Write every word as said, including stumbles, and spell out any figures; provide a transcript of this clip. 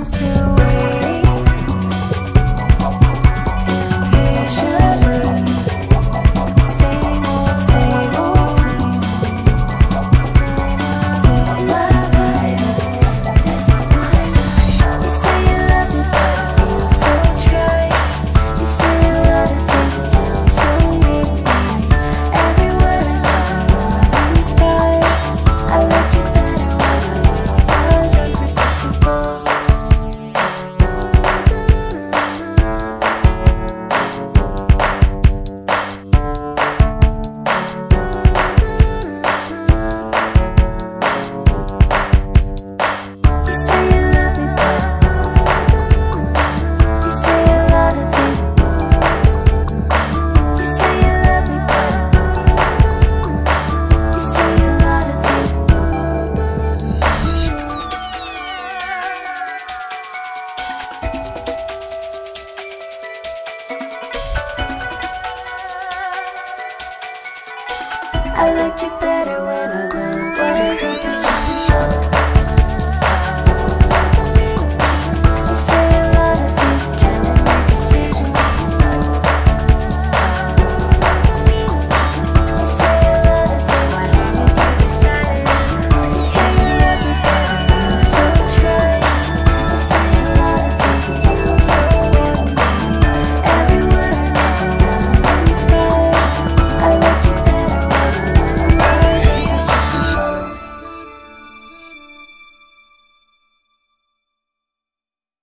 still waiting patiently. Same old, same old. My life, this is my life. You say you love me, but it feels so dry. You say a lot of things that sound so mean. Every word I know is not inspired. I liked you better when our love was unpredictable. You say you love me, but you say a lot of things. You say you love me, but you say a lot of things. I liked you better when our love was unpredictable.